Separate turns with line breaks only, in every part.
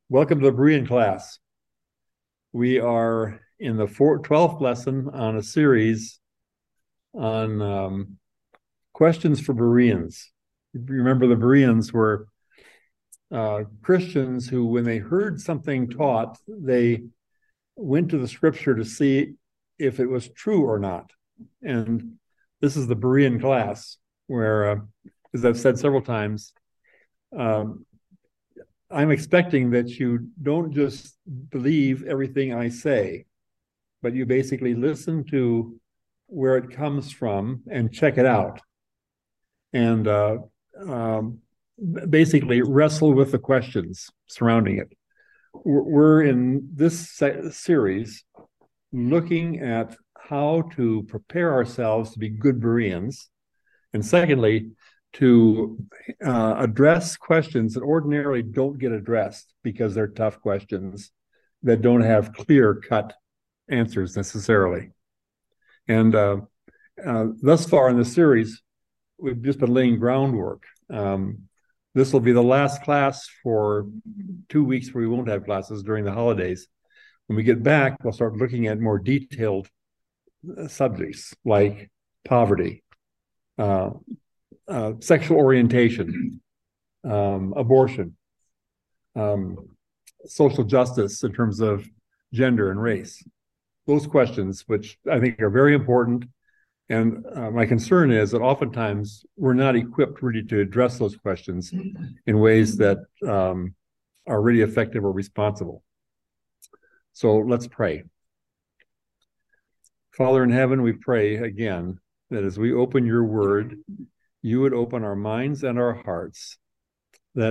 Welcome to the Berean class. We are in the 12th lesson on a series on questions for Bereans. Remember, the Bereans were Christians who, when they heard something taught, they went to the scripture to see if it was true or not. And this is the Berean class where, as I've said several times, I'm expecting that you don't just believe everything I say, but you basically listen to where it comes from and check it out. And basically wrestle with the questions surrounding it. We're in this series looking at how to prepare ourselves to be good Bereans. And secondly, to address questions that ordinarily don't get addressed because they're tough questions that don't have clear-cut answers necessarily. And thus far in the series, we've just been laying groundwork. This will be the last class for 2 weeks where we won't have classes during the holidays. When we get back, we'll start looking at more detailed subjects like poverty, sexual orientation, abortion, social justice in terms of gender and race. Those questions, which I think are very important. And my concern is that oftentimes we're not equipped really to address those questions in ways that are really effective or responsible. So let's pray. Father in heaven, we pray again that as we open your word, you would open our minds and our hearts, that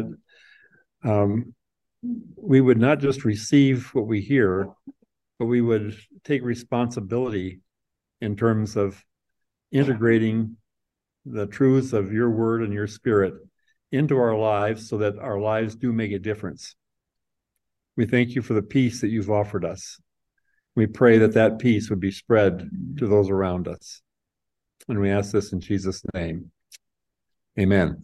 we would not just receive what we hear, but we would take responsibility in terms of integrating the truths of your word and your spirit into our lives so that our lives do make a difference. We thank you for the peace that you've offered us. We pray that that peace would be spread to those around us. And we ask this in Jesus' name. Amen.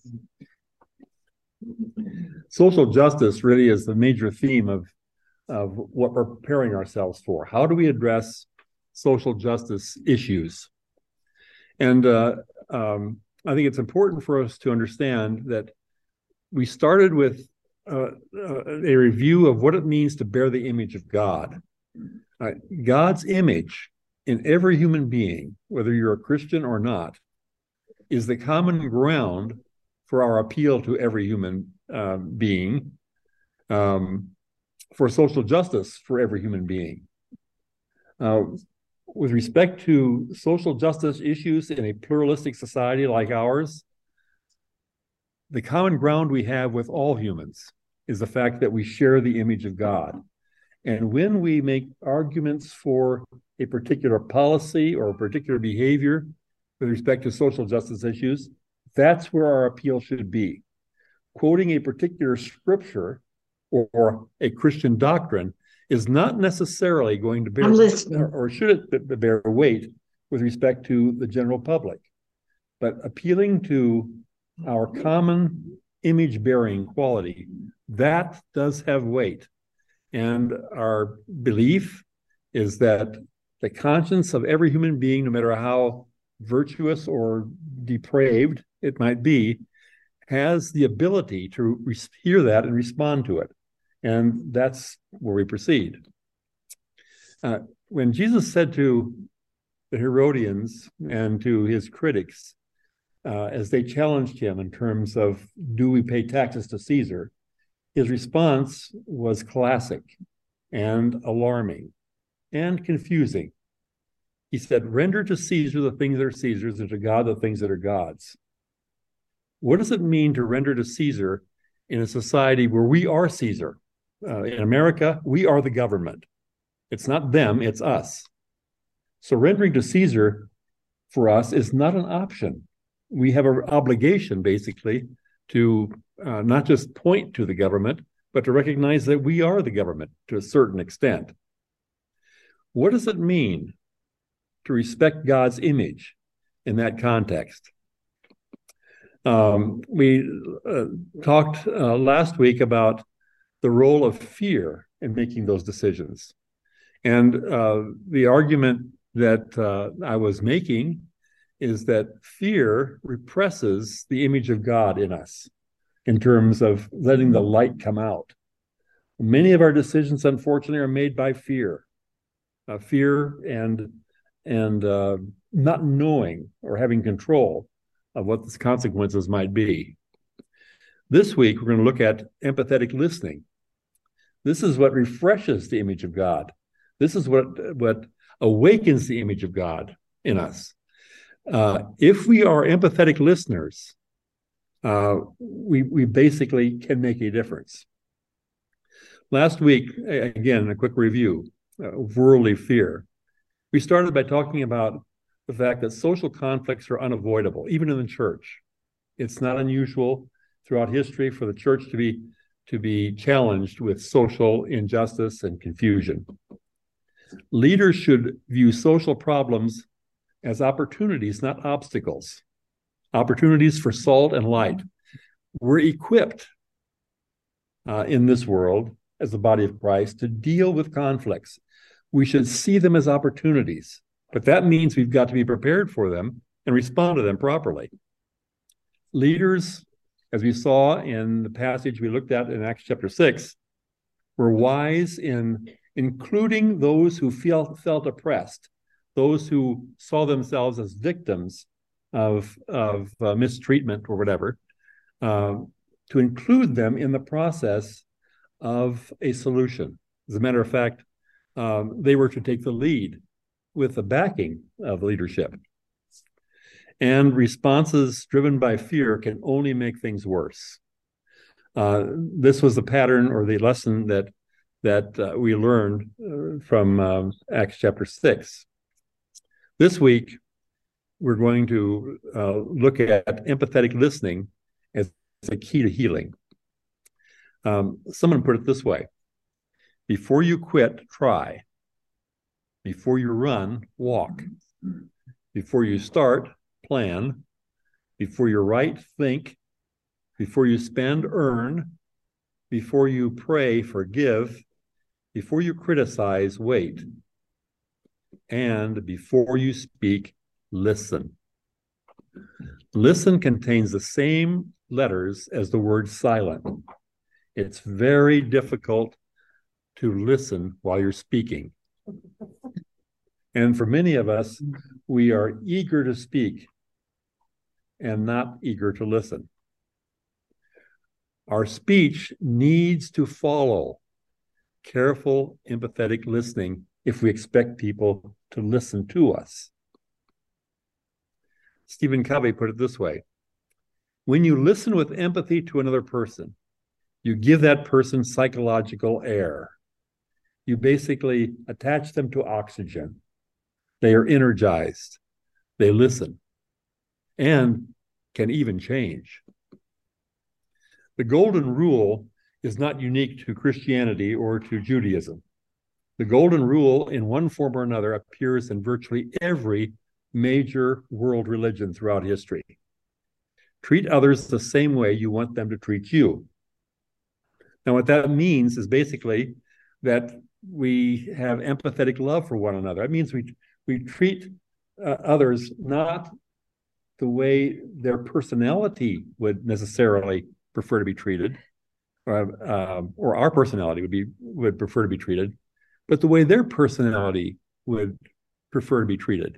Social justice really is the major theme of what we're preparing ourselves for. How do we address social justice issues? And I think it's important for us to understand that we started with a review of what it means to bear the image of God. God's image in every human being, whether you're a Christian or not, is the common ground for our appeal to every human being, for social justice for every human being. With respect to social justice issues in a pluralistic society like ours, the common ground we have with all humans is the fact that we share the image of God. And when we make arguments for a particular policy or a particular behavior with respect to social justice issues, that's where our appeal should be. Quoting a particular scripture or a Christian doctrine is not necessarily going to bear, or should it bear weight with respect to the general public. But appealing to our common image-bearing quality, that does have weight. And our belief is that the conscience of every human being, no matter how virtuous or depraved it might be, has the ability to hear that and respond to it. And that's where we proceed. When Jesus said to the Herodians and to his critics, as they challenged him in terms of, do we pay taxes to Caesar? His response was classic and alarming and confusing. He said, render to Caesar the things that are Caesar's and to God the things that are God's. What does it mean to render to Caesar in a society where we are Caesar? In America, we are the government. It's not them, it's us. Surrendering to Caesar for us is not an option. We have an obligation, basically, to not just point to the government, but to recognize that we are the government to a certain extent. What does it mean to respect God's image in that context? We talked last week about the role of fear in making those decisions. And the argument that I was making is that fear represses the image of God in us in terms of letting the light come out. Many of our decisions, unfortunately, are made by fear, fear and not knowing or having control of what the consequences might be. This week, we're going to look at empathetic listening. This is what refreshes the image of God. This is what awakens the image of God in us. If we are empathetic listeners, we basically can make a difference. Last week, again, a quick review of worldly fear. We started by talking about the fact that social conflicts are unavoidable, even in the church. It's not unusual throughout history for the church to be challenged with social injustice and confusion. Leaders should view social problems as opportunities, not obstacles. Opportunities for salt and light. We're equipped in this world as the body of Christ to deal with conflicts. We should see them as opportunities, but that means we've got to be prepared for them and respond to them properly. Leaders, as we saw in the passage we looked at in Acts chapter 6, were wise in including those who felt oppressed, those who saw themselves as victims of mistreatment or whatever, to include them in the process of a solution. As a matter of fact, they were to take the lead with the backing of leadership. And responses driven by fear can only make things worse. This was the pattern or the lesson that we learned from Acts chapter 6. This week, we're going to look at empathetic listening as a key to healing. Someone put it this way: before you quit, try. Before you run, walk. Before you start, plan. Before you write, think. Before you spend, earn. Before you pray, forgive. Before you criticize, wait. And before you speak, listen. Listen contains the same letters as the word silent. It's very difficult to listen while you're speaking. And for many of us, we are eager to speak and not eager to listen. Our speech needs to follow careful, empathetic listening if we expect people to listen to us. Stephen Covey put it this way: when you listen with empathy to another person, you give that person psychological air. You basically attach them to oxygen. They are energized. They listen and can even change. The golden rule is not unique to Christianity or to Judaism. The golden rule, in one form or another, appears in virtually every major world religion throughout history. Treat others the same way you want them to treat you. Now, what that means is basically that we have empathetic love for one another. That means we treat others not the way their personality would necessarily prefer to be treated, or our personality would prefer to be treated, but the way their personality would prefer to be treated.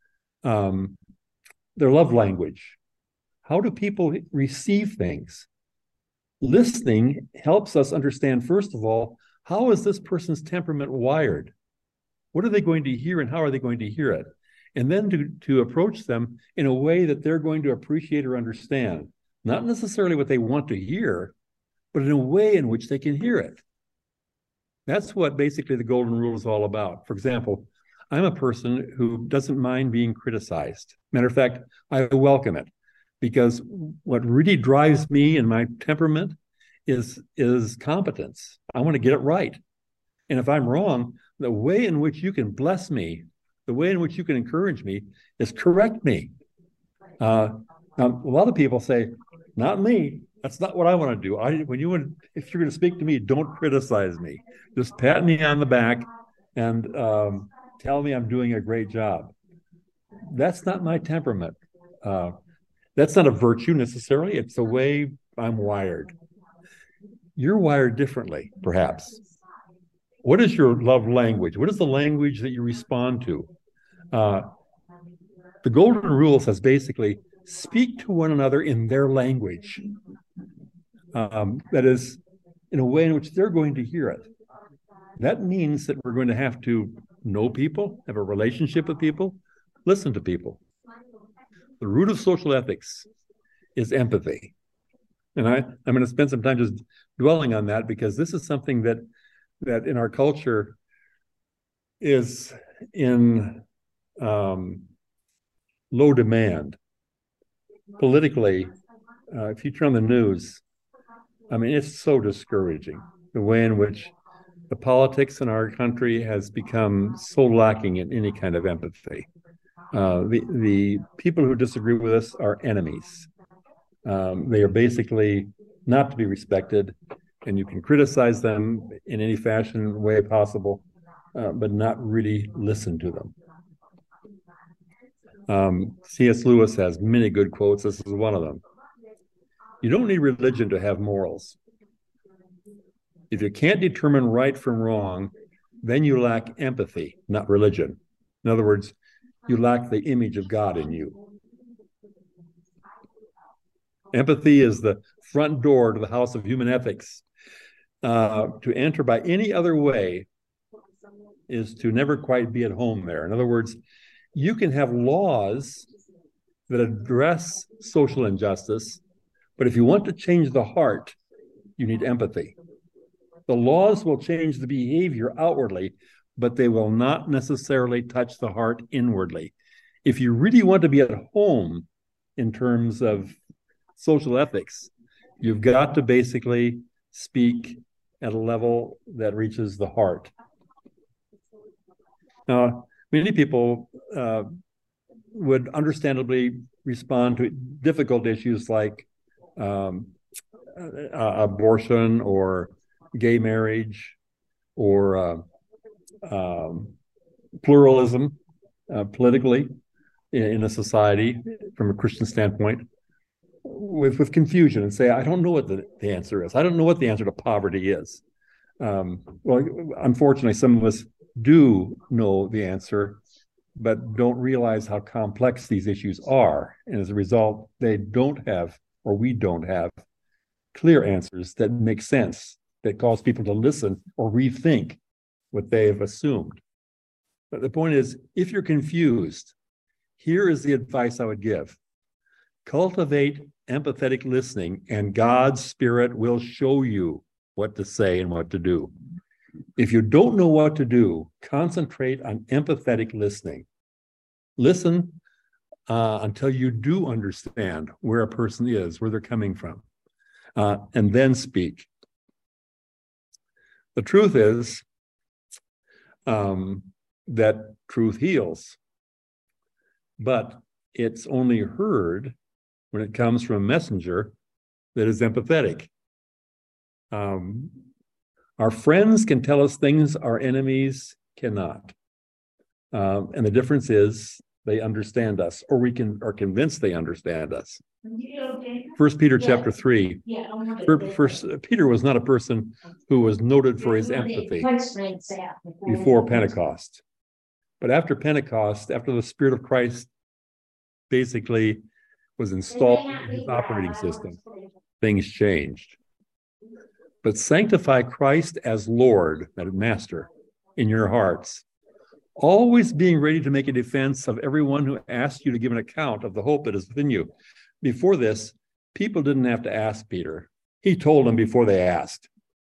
Their love language. How do people receive things? Listening helps us understand, first of all, how is this person's temperament wired? What are they going to hear and how are they going to hear it? And then to approach them in a way that they're going to appreciate or understand. Not necessarily what they want to hear, but in a way in which they can hear it. That's what basically the golden rule is all about. For example, I'm a person who doesn't mind being criticized. Matter of fact, I welcome it, because what really drives me and my temperament is competence. I want to get it right. And if I'm wrong, the way in which you can bless me, the way in which you can encourage me is correct me. Now, a lot of people say, not me. That's not what I want to do. If you're going to speak to me, don't criticize me. Just pat me on the back and tell me I'm doing a great job. That's not my temperament. Uh, that's not a virtue necessarily. It's the way I'm wired. You're wired differently, perhaps. What is your love language? What is the language that you respond to? Uh, the golden rule says basically speak to one another in their language. That is, in a way in which they're going to hear it. That means that we're going to have to know people, have a relationship with people, listen to people. The root of social ethics is empathy. And I'm going to spend some time just dwelling on that because this is something that in our culture is in low demand. Politically, if you turn on the news, I mean, it's so discouraging, the way in which the politics in our country has become so lacking in any kind of empathy. The people who disagree with us are enemies. They are basically not to be respected, and you can criticize them in any fashion, way possible, but not really listen to them. C.S. Lewis has many good quotes. This is one of them. You don't need religion to have morals. If you can't determine right from wrong, then you lack empathy, not religion. In other words, you lack the image of God in you. Empathy is the front door to the house of human ethics. To enter by any other way is to never quite be at home there. In other words, you can have laws that address social injustice, but if you want to change the heart, you need empathy. The laws will change the behavior outwardly, but they will not necessarily touch the heart inwardly. If you really want to be at home in terms of social ethics, you've got to basically speak at a level that reaches the heart. Now, many people would understandably respond to difficult issues like abortion or gay marriage or pluralism politically in a society from a Christian standpoint with confusion and say, I don't know what the answer is. I don't know what the answer to poverty is. Well, unfortunately, some of us do know the answer, but don't realize how complex these issues are. And as a result, they don't have, or we don't have, clear answers that make sense, that cause people to listen or rethink what they've assumed. But the point is, if you're confused, here is the advice I would give. Cultivate empathetic listening, and God's Spirit will show you what to say and what to do. If you don't know what to do, concentrate on empathetic listening. Listen until you do understand where a person is, where they're coming from, and then speak. The truth is that truth heals, but it's only heard when it comes from a messenger that is empathetic. Our friends can tell us things our enemies cannot. And the difference is they understand us, or we are convinced they understand us. First Peter chapter 3. First Peter was not a person who was noted for his empathy before Pentecost. But after Pentecost, after the Spirit of Christ basically was installed in his operating system, things changed. But sanctify Christ as Lord, that Master, in your hearts, always being ready to make a defense of everyone who asks you to give an account of the hope that is within you. Before this, people didn't have to ask Peter. He told them before they asked.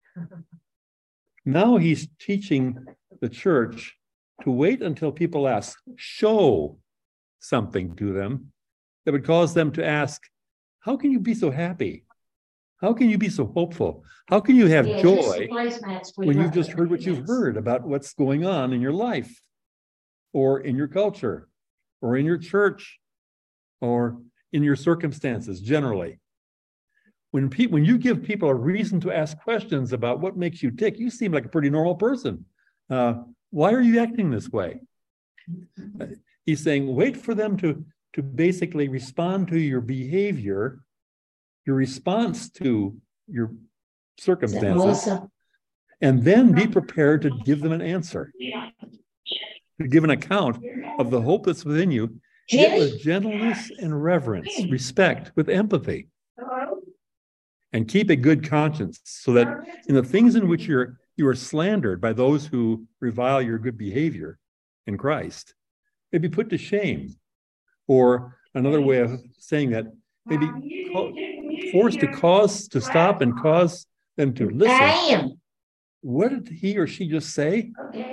Now he's teaching the church to wait until people ask, show something to them that would cause them to ask, how can you be so happy? How can you be so hopeful? How can you have joy when you've just heard what you've heard about what's going on in your life or in your culture or in your church or in your circumstances generally? when you give people a reason to ask questions about what makes you tick, you seem like a pretty normal person. Why are you acting this way? He's saying, wait for them to basically respond to your behavior, your response to your circumstances, and then be prepared to give them an answer, to give an account of the hope that's within you, yet with gentleness and reverence, respect, with empathy. And keep a good conscience, so that in the things in which you are slandered by those who revile your good behavior in Christ, may be put to shame. Or another way of saying that, maybe forced to stop and cause them to listen. What did he or she just say?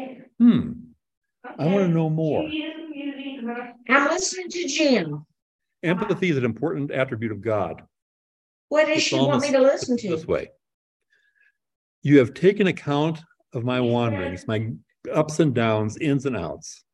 I want to know more.
I'm listening to Jim.
Empathy is an important attribute of God.
What does she want me to listen to?
This way. You have taken account of my wanderings, my ups and downs, ins and outs.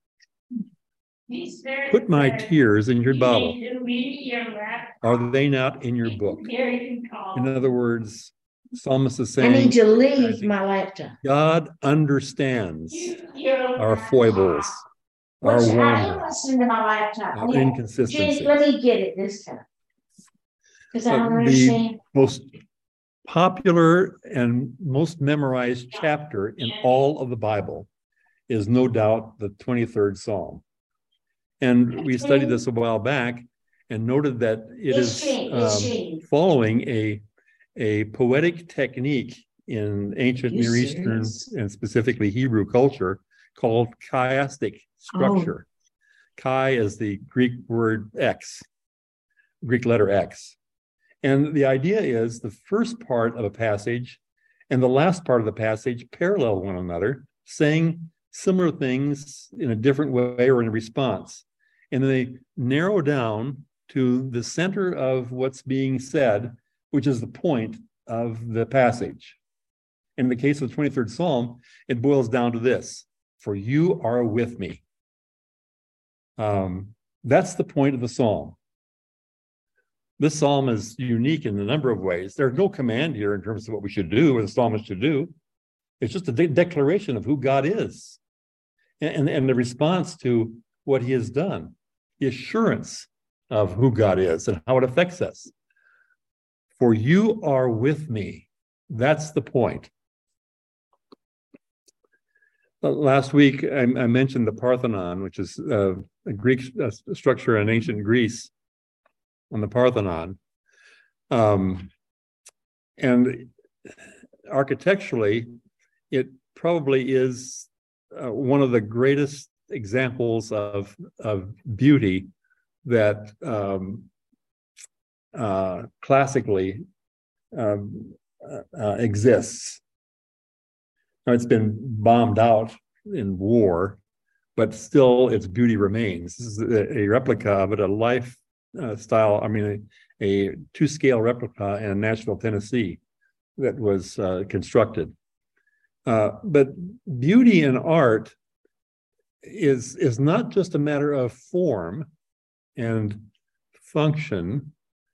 Put my tears in your bottle. Are they not in your book? In other words, the psalmist is saying,
I need to leave my laptop.
God understands our foibles, our wanderings, our inconsistencies.
Let me get it this time. Because I don't understand.
The most popular and most memorized chapter in all of the Bible is no doubt the 23rd Psalm. And we studied this a while back and noted that it is following a poetic technique in ancient Near Eastern and specifically Hebrew culture called chiastic structure. Chi is the Greek word X, Greek letter X. And the idea is the first part of a passage and the last part of the passage parallel one another, saying similar things in a different way or in response. And then they narrow down to the center of what's being said, which is the point of the passage. In the case of the 23rd Psalm, it boils down to this: for you are with me. That's the point of the psalm. This psalm is unique in a number of ways. There's no command here in terms of what we should do or the psalmist should do. It's just a declaration of who God is and the response to what he has done, the assurance of who God is and how it affects us. For you are with me. That's the point. Last week, I mentioned the Parthenon, which is a Greek structure in ancient Greece on the Parthenon. And architecturally, it probably is one of the greatest examples of beauty that classically exists. Now, it's been bombed out in war, but still its beauty remains. This is a replica of it, a a two-scale replica in Nashville, Tennessee, that was constructed. But beauty in art is not just a matter of form and function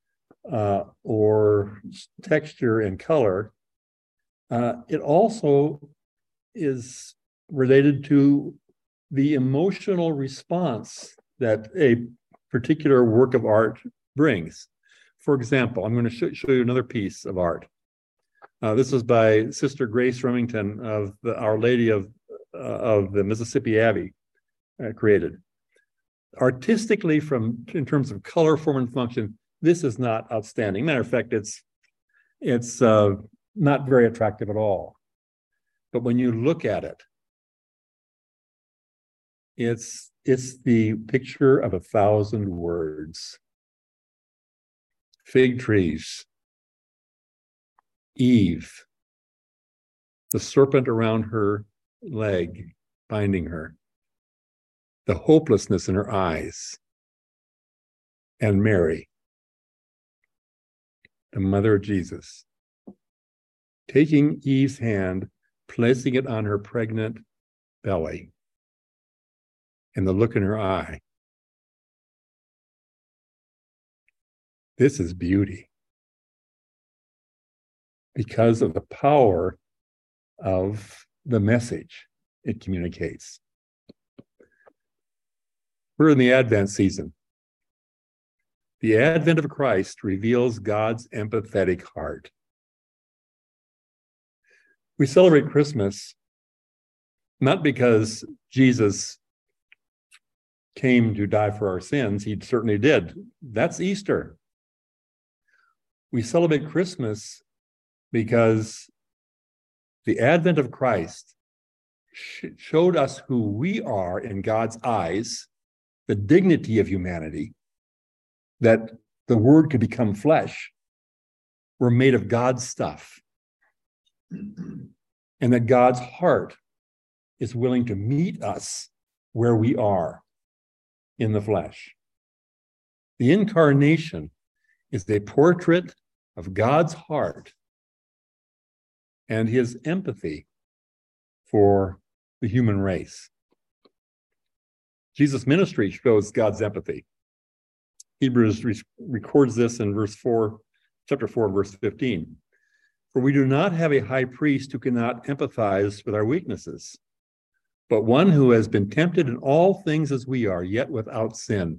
or texture and color. It also is related to the emotional response that a particular work of art brings. For example, I'm going to show you another piece of art. This is by Sister Grace Remington of the Our Lady of the Mississippi Abbey, created. Artistically, in terms of color, form, and function, this is not outstanding. Matter of fact, it's not very attractive at all. But when you look at it, it's the picture of 1,000 words. Fig trees, Eve, the serpent around her leg, binding her, the hopelessness in her eyes, and Mary, the mother of Jesus, taking Eve's hand, placing it on her pregnant belly, and the look in her eye. This is beauty. because of the power of the message it communicates. We're in the Advent season. The advent of Christ reveals God's empathetic heart. We celebrate Christmas not because Jesus came to die for our sins. He certainly did. That's Easter. We celebrate Christmas because the advent of Christ showed us who we are in God's eyes, the dignity of humanity, that the Word could become flesh. We're made of God's stuff. And that God's heart is willing to meet us where we are in the flesh. The incarnation is a portrait of God's heart and his empathy for the human race. Jesus' ministry shows God's empathy. Hebrews records this in chapter 4, verse 15. For we do not have a high priest who cannot empathize with our weaknesses, but one who has been tempted in all things as we are, yet without sin.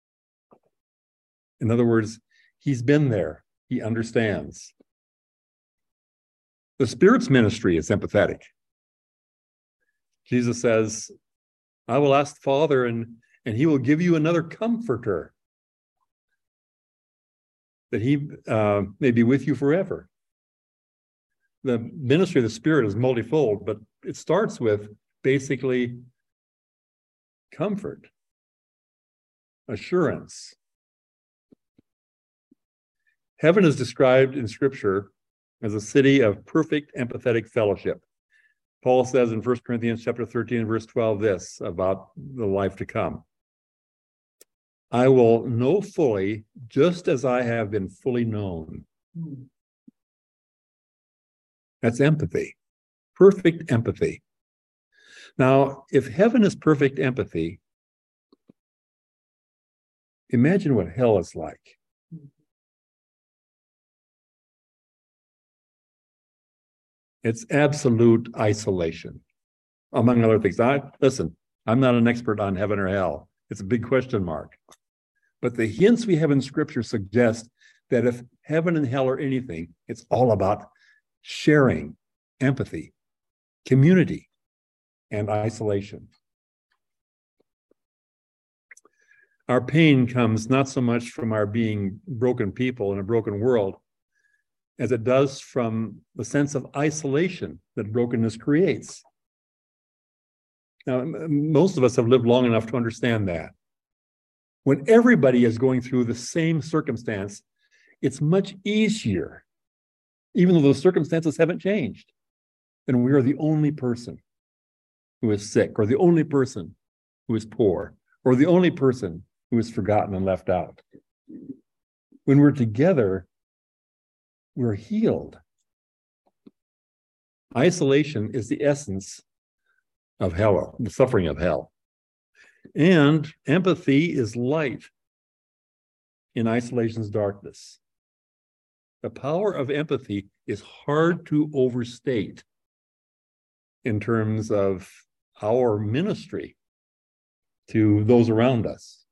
In other words, he's been there. He understands. The Spirit's ministry is empathetic. Jesus says, I will ask the Father, and he will give you another comforter, that he may be with you forever. The ministry of the Spirit is multifold, but it starts with basically comfort, assurance. Heaven is described in Scripture as a city of perfect empathetic fellowship. Paul says in 1 Corinthians chapter 13, verse 12, this about the life to come. I will know fully, just as I have been fully known. That's empathy, perfect empathy. Now, if heaven is perfect empathy, imagine what hell is like. It's absolute isolation, among other things. Listen, I'm not an expert on heaven or hell. It's a big question mark. But the hints we have in Scripture suggest that if heaven and hell are anything, it's all about sharing, empathy, community, and isolation. Our pain comes not so much from our being broken people in a broken world, as it does from the sense of isolation that brokenness creates. Now, most of us have lived long enough to understand that. When everybody is going through the same circumstance, it's much easier, even though those circumstances haven't changed, than we are the only person who is sick, or the only person who is poor, or the only person who is forgotten and left out. When we're together, we're healed. Isolation is the essence of hell, the suffering of hell. And empathy is light in isolation's darkness. The power of empathy is hard to overstate in terms of our ministry to those around us.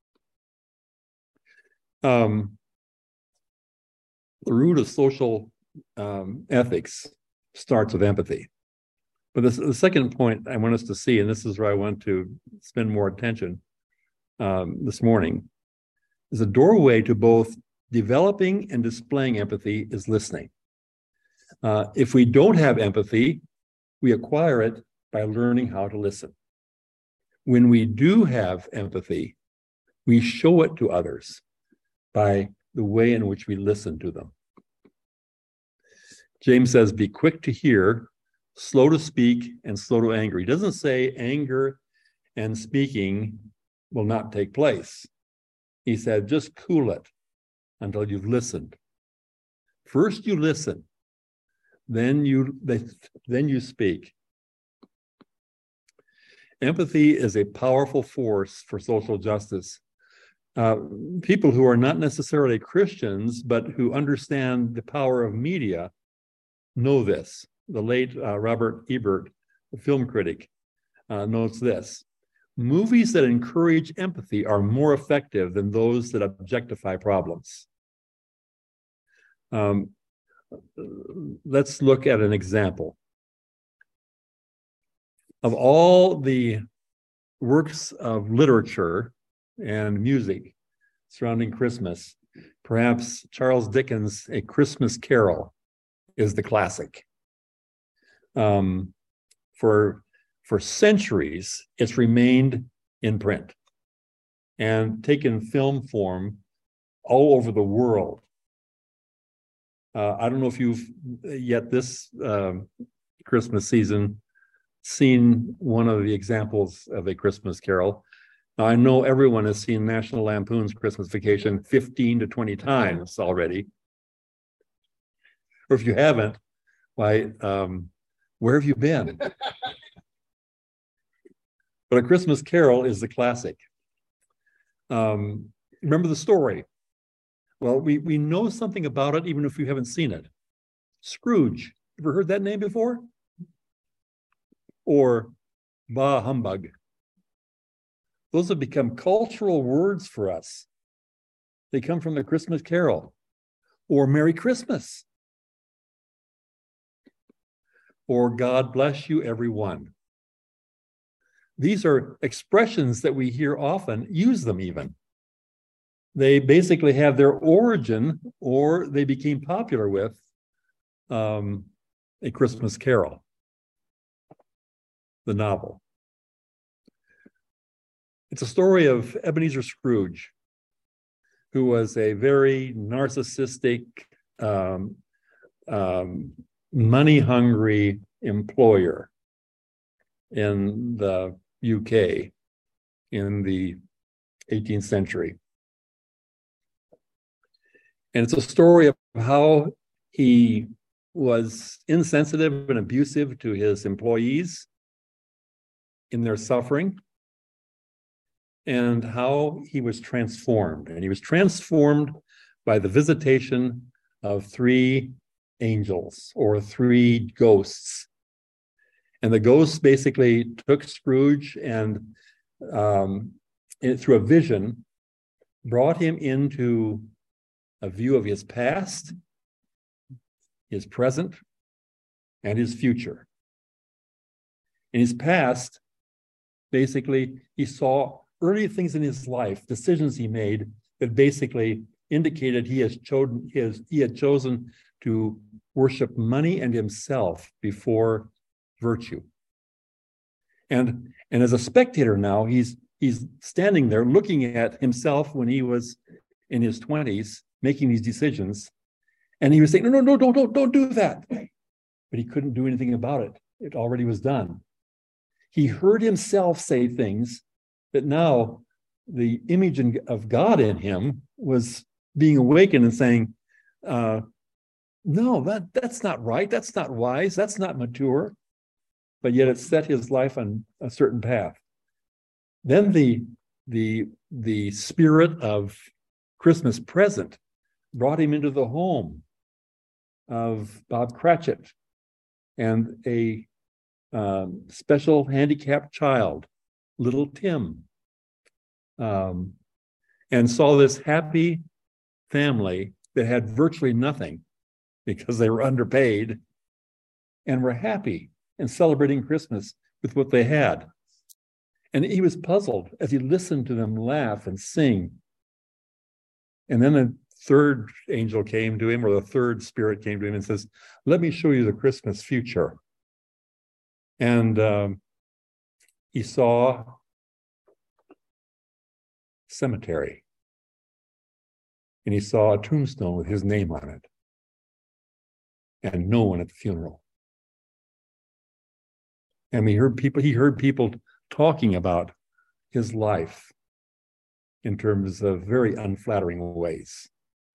The root of social ethics starts with empathy. But the second point I want us to see, and this is where I want to spend more attention this morning, is a doorway to both developing and displaying empathy is listening. If we don't have empathy, we acquire it by learning how to listen. When we do have empathy, we show it to others by the way in which we listen to them. James says, be quick to hear, slow to speak, and slow to anger. He doesn't say anger and speaking will not take place. He said, just cool it until you've listened. First you listen, then you speak. Empathy is a powerful force for social justice. People who are not necessarily Christians, but who understand the power of media, know this. The late Robert Ebert, the film critic, notes this: movies that encourage empathy are more effective than those that objectify problems. Let's look at an example. Of all the works of literature and music surrounding Christmas, perhaps Charles Dickens' A Christmas Carol is the classic. For centuries, it's remained in print and taken film form all over the world. I don't know if you've yet this Christmas season seen one of the examples of A Christmas Carol. Now, I know everyone has seen National Lampoon's Christmas Vacation 15 to 20 times already. Or if you haven't, why, where have you been? But A Christmas Carol is the classic. Remember the story? Well, we know something about it even if you haven't seen it. Scrooge. Ever heard that name before? Or bah humbug. Those have become cultural words for us. They come from the Christmas Carol. Or Merry Christmas. Or God bless you, everyone. These are expressions that we hear often, use them even. They basically have their origin, or they became popular with A Christmas Carol, the novel. It's a story of Ebenezer Scrooge, who was a very narcissistic, money-hungry employer in the UK in the 18th century. And it's a story of how he was insensitive and abusive to his employees in their suffering, and how he was transformed. And he was transformed by the visitation of 3 angels, or 3 ghosts. And the ghosts basically took Scrooge and through a vision, brought him into a view of his past, his present, and his future. In his past, basically, he saw early things in his life, decisions he made that basically indicated he had chosen to worship money and himself before virtue. And as a spectator now, he's standing there looking at himself when he was in his 20s, making these decisions. And he was saying, no, don't do that. But he couldn't do anything about it. It already was done. He heard himself say things that now the image of God in him was being awakened and saying, no, that's not right. That's not wise. That's not mature. But yet it set his life on a certain path. Then the spirit of Christmas present brought him into the home of Bob Cratchit and a special handicapped child, little Tim, and saw this happy family that had virtually nothing because they were underpaid and were happy and celebrating Christmas with what they had. And he was puzzled as he listened to them laugh and sing. And then a 3rd angel came to him, or the 3rd spirit came to him and says, let me show you the Christmas future. And he saw cemetery. And he saw a tombstone with his name on it. And no one at the funeral. And he heard people talking about his life in terms of very unflattering ways.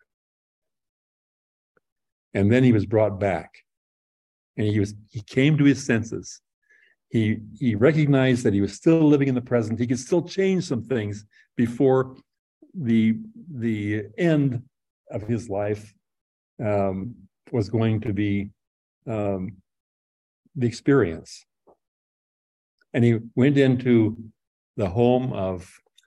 And then he was brought back, and he came to his senses. He recognized that he was still living in the present. He could still change some things before the end of his life was going to be the experience. And he went into the home of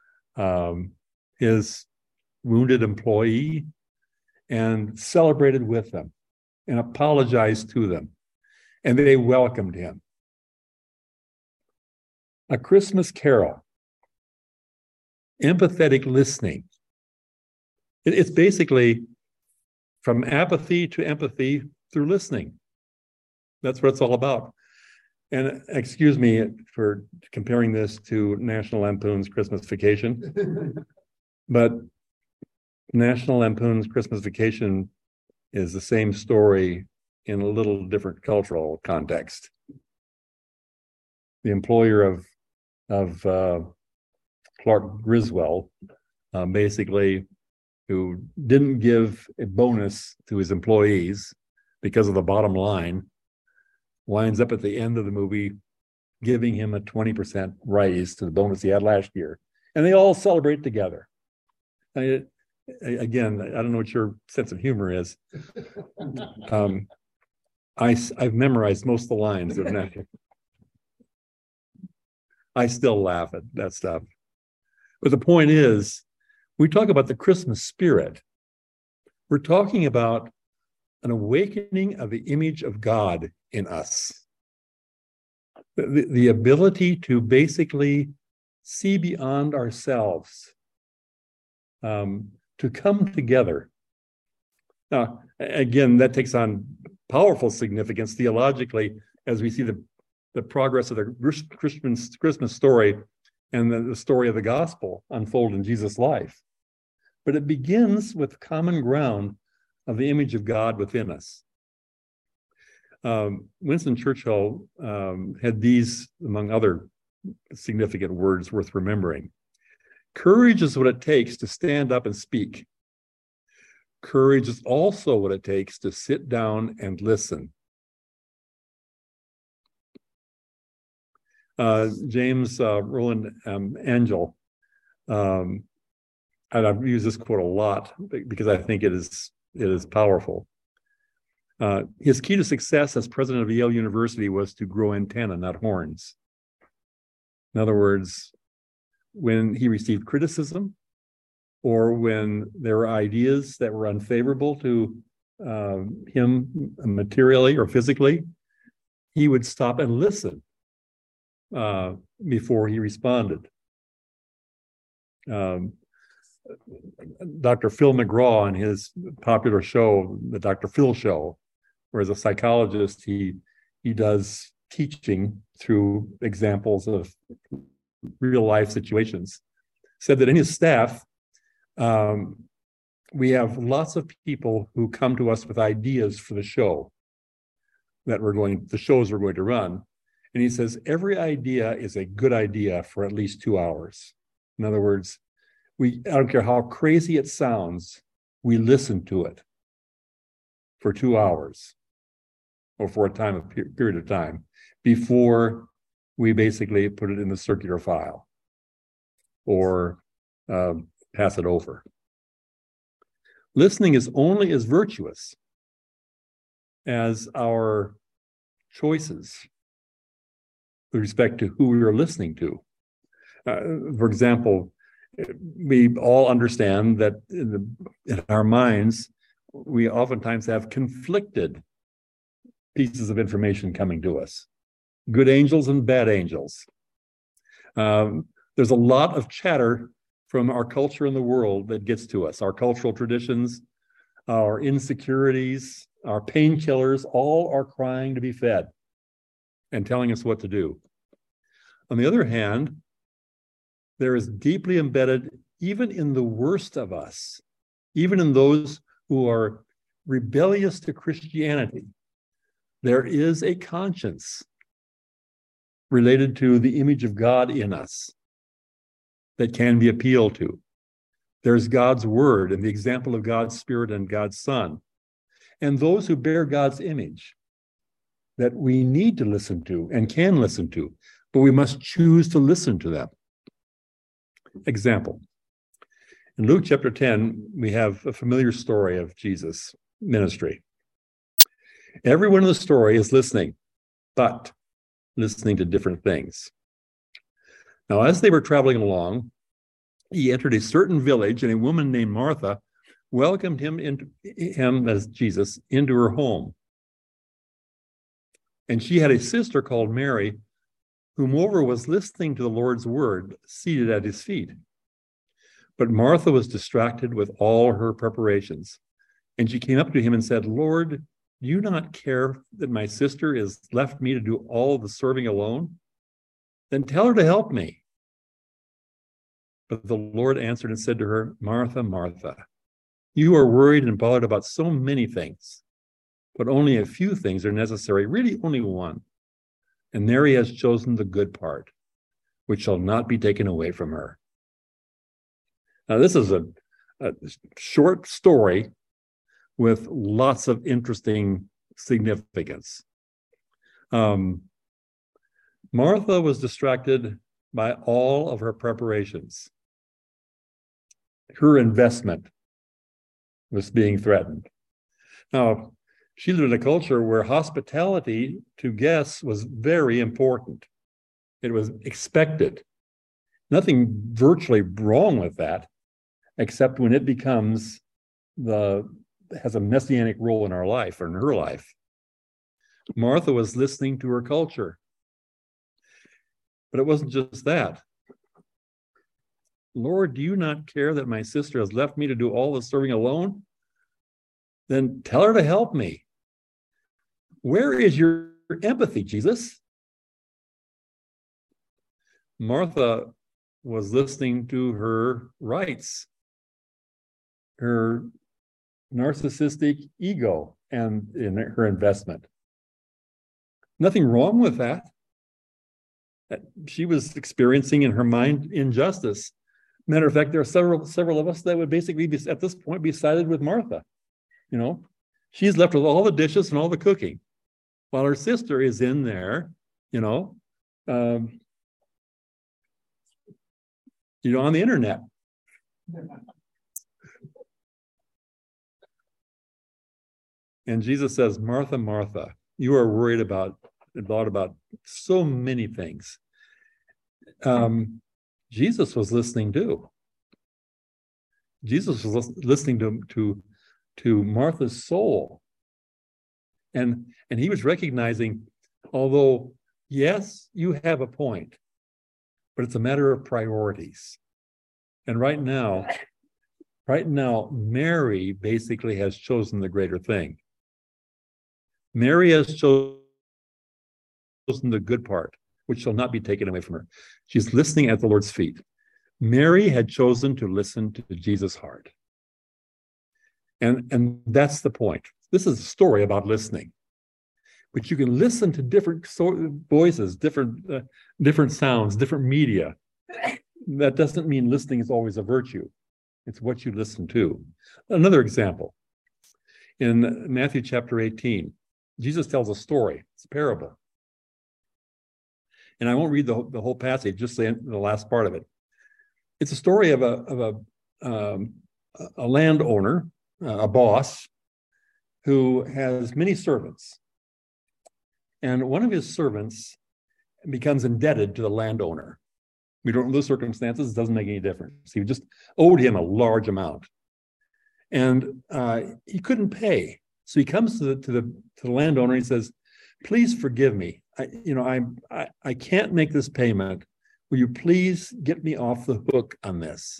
his wounded employee and celebrated with them and apologized to them. And they welcomed him. A Christmas Carol, empathetic listening. It's basically from apathy to empathy through listening. That's what it's all about. And excuse me for comparing this to National Lampoon's Christmas Vacation, but National Lampoon's Christmas Vacation is the same story in a little different cultural context. The employer of Clark Griswold, basically, who didn't give a bonus to his employees because of the bottom line, winds up at the end of the movie giving him a 20% raise to the bonus he had last year. And they all celebrate together. Again, I don't know what your sense of humor is. I've memorized most of the lines. I still laugh at that stuff. But the point is, we talk about the Christmas spirit. We're talking about an awakening of the image of God in us. The ability to basically see beyond ourselves, to come together. Now, again, that takes on powerful significance theologically as we see the progress of the Christmas story and the story of the gospel unfold in Jesus' life. But it begins with common ground of the image of God within us. Winston Churchill had these, among other significant words worth remembering. Courage is what it takes to stand up and speak. Courage is also what it takes to sit down and listen. James Roland Angel, and I've used this quote a lot because I think it is powerful. His key to success as president of Yale University was to grow antennae, not horns. In other words, when he received criticism or when there were ideas that were unfavorable to him materially or physically, he would stop and listen before he responded. Dr. Phil McGraw, on his popular show, the Dr. Phil Show, where as a psychologist, he does teaching through examples of real life situations, said that in his staff, we have lots of people who come to us with ideas for the show the shows we're going to run. And he says, every idea is a good idea for at least 2 hours. In other words, I don't care how crazy it sounds, we listen to it for 2 hours or for a period of time before we basically put it in the circular file or pass it over. Listening is only as virtuous as our choices with respect to who we are listening to. For example, we all understand that in our minds, we oftentimes have conflicted pieces of information coming to us, good angels and bad angels. There's a lot of chatter from our culture in the world that gets to us, our cultural traditions, our insecurities, our painkillers, all are crying to be fed and telling us what to do. On the other hand, there is deeply embedded, even in the worst of us, even in those who are rebellious to Christianity, there is a conscience related to the image of God in us that can be appealed to. There's God's word and the example of God's Spirit and God's Son. And those who bear God's image that we need to listen to and can listen to, but we must choose to listen to them. Example. In Luke chapter 10, we have a familiar story of Jesus' ministry. Everyone in the story is listening, but listening to different things. Now, as they were traveling along, he entered a certain village, and a woman named Martha welcomed him as Jesus into her home. And she had a sister called Mary, who moreover was listening to the Lord's word, seated at his feet. But Martha was distracted with all her preparations. And she came up to him and said, Lord, do you not care that my sister has left me to do all the serving alone? Then tell her to help me. But the Lord answered and said to her, Martha, Martha, you are worried and bothered about so many things, but only a few things are necessary, really only one. And Mary has chosen the good part, which shall not be taken away from her. Now, this is a short story with lots of interesting significance. Martha was distracted by all of her preparations. Her investment was being threatened. Now, she lived in a culture where hospitality to guests was very important. It was expected. Nothing virtually wrong with that, except when it has a messianic role in our life or in her life. Martha was listening to her culture. But it wasn't just that. Lord, do you not care that my sister has left me to do all the serving alone? Then tell her to help me. Where is your empathy, Jesus? Martha was listening to her rights, her narcissistic ego, and in her investment. Nothing wrong with that. She was experiencing in her mind injustice. Matter of fact, there are several of us that would basically be, at this point, be sided with Martha. You know, she's left with all the dishes and all the cooking, while her sister is in there, on the internet. And Jesus says, Martha, Martha, you are worried about so many things. Jesus was listening too. Jesus was listening to Martha's soul. And he was recognizing, although, yes, you have a point, but it's a matter of priorities. And right now, Mary basically has chosen the greater thing. Mary has chosen the good part, which shall not be taken away from her. She's listening at the Lord's feet. Mary had chosen to listen to Jesus' heart. And that's the point. This is a story about listening. But you can listen to different voices, different sounds, different media. That doesn't mean listening is always a virtue. It's what you listen to. Another example. In Matthew chapter 18, Jesus tells a story. It's a parable. And I won't read the whole passage, just the last part of it. It's a story of a landowner, a boss, who has many servants. And one of his servants becomes indebted to the landowner. We don't know the circumstances, it doesn't make any difference. He just owed him a large amount. And he couldn't pay. So he comes to the landowner and he says, please forgive me. I can't make this payment. Will you please get me off the hook on this?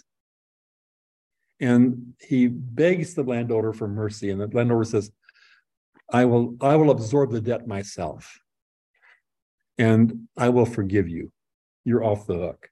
And he begs the landowner for mercy. And the landowner says, I will absorb the debt myself. And I will forgive you. You're off the hook.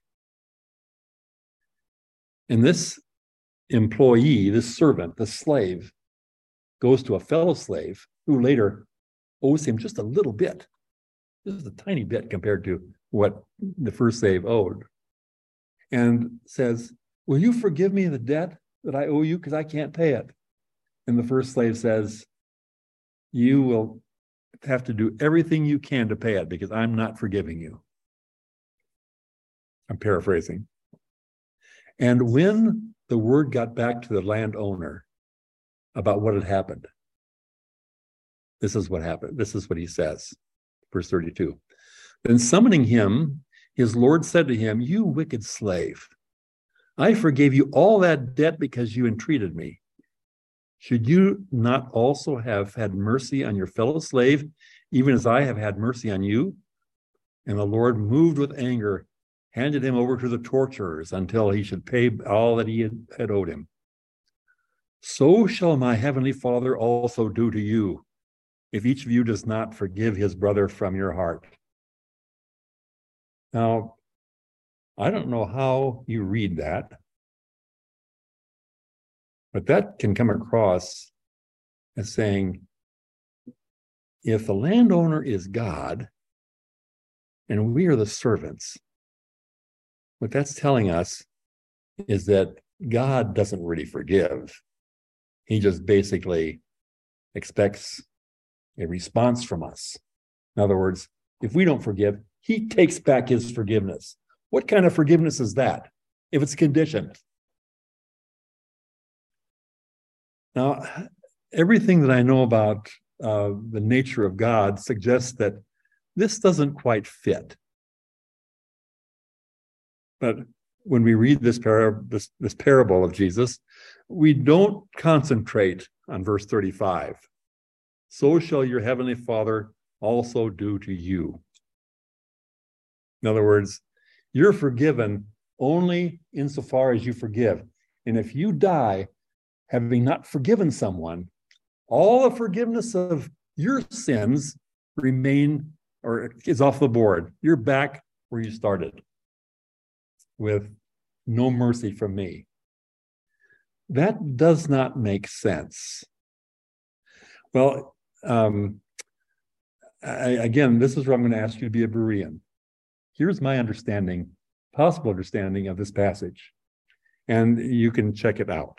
And this employee, this servant, the slave, goes to a fellow slave who later owes him just a little bit, just a tiny bit compared to what the first slave owed, and says, will you forgive me the debt that I owe you because I can't pay it? And the first slave says, you will have to do everything you can to pay it because I'm not forgiving you. I'm paraphrasing. And when the word got back to the landowner about what had happened, This is what happened. This is what he says. Verse 32. Then summoning him, his Lord said to him, "You wicked slave, I forgave you all that debt because you entreated me. Should you not also have had mercy on your fellow slave, even as I have had mercy on you?" And the Lord, moved with anger, handed him over to the torturers until he should pay all that he had owed him. So shall my heavenly Father also do to you, if each of you does not forgive his brother from your heart. Now, I don't know how you read that, but that can come across as saying, if the landowner is God and we are the servants, what that's telling us is that God doesn't really forgive. He just basically expects a response from us. In other words, if we don't forgive, he takes back his forgiveness. What kind of forgiveness is that if it's conditioned? Now, everything that I know about the nature of God suggests that this doesn't quite fit. But when we read this parable of Jesus, we don't concentrate on verse 35. So shall your heavenly Father also do to you. In other words, you're forgiven only insofar as you forgive. And if you die having not forgiven someone, all the forgiveness of your sins remain or is off the board. You're back where you started, with no mercy from me. That does not make sense. Well, again, this is where I'm going to ask you to be a Berean. Here's my understanding, possible understanding of this passage, and you can check it out.